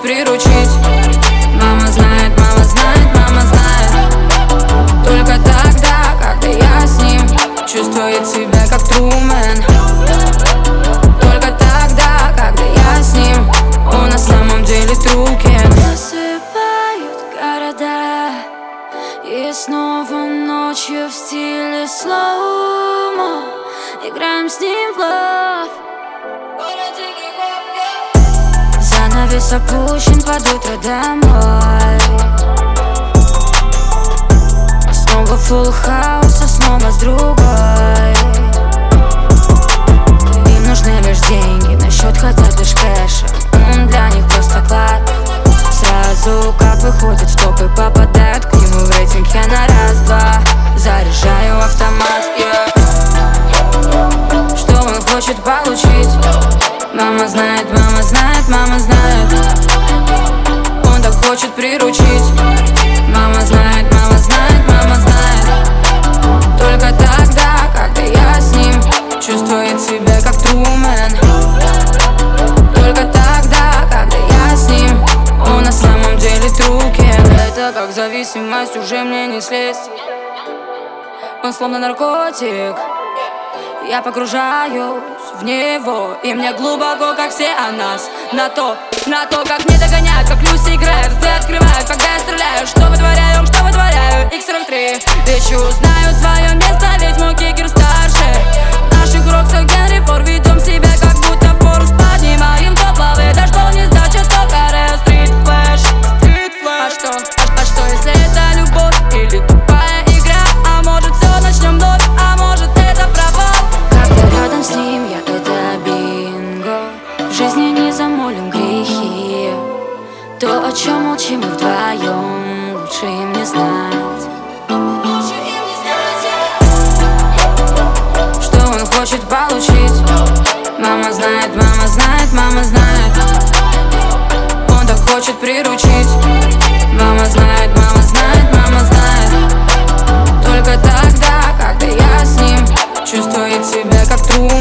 приручить. Мама знает, мама знает, мама знает. Только тогда, когда я с ним, чувствует себя как Трумен. Только тогда, когда я с ним, он на самом деле Трукен. Засыпают города, и снова ночью в стиле слоумо играем с ним в лав. Занавес опущен под утро домой. Снова фулл хаус, а снова с другой. Им нужны лишь деньги, на счет хотят лишь кэша. Он для них просто клад. Сразу как выходит в топ и попадают к нему в рейтинг. Я на раз-два заряжаю автомат, Что он хочет получить? Мама знает, мама знает, мама знает. Он так хочет приручить. Мама знает, мама знает, мама знает. Только тогда, когда я с ним, чувствует себя как Трумен. Только тогда, когда я с ним, он на самом деле Трукен. Это как зависимость, уже мне не слезть. Он словно наркотик. Я погружаюсь в него, и мне глубоко, как все о нас. На то, как мне догоняют, как Люси играет. Рты открывают, когда я стреляю. Что вытворяю, X43. Лечу, знаю свое место, ведь мой кикер старше. В наших роксах Генри Фор ведем себя, как будто Форс. Поднимаем топ-лавы, да что не сдача, то каре. Стрит флэш. А что, если это любовь или тупая игра? А может все начнем вновь, а может это провал? Когда рядом с ним я, это бинго. В жизни не замолим грехи. То, о чем молчим мы вдвоем, лучше им не знать. Что он хочет получить? Мама знает, мама знает, мама знает. Он так хочет приручить. Мама знает, мама знает, мама знает. Только тогда, когда я с ним, чувствует себя как Трумен.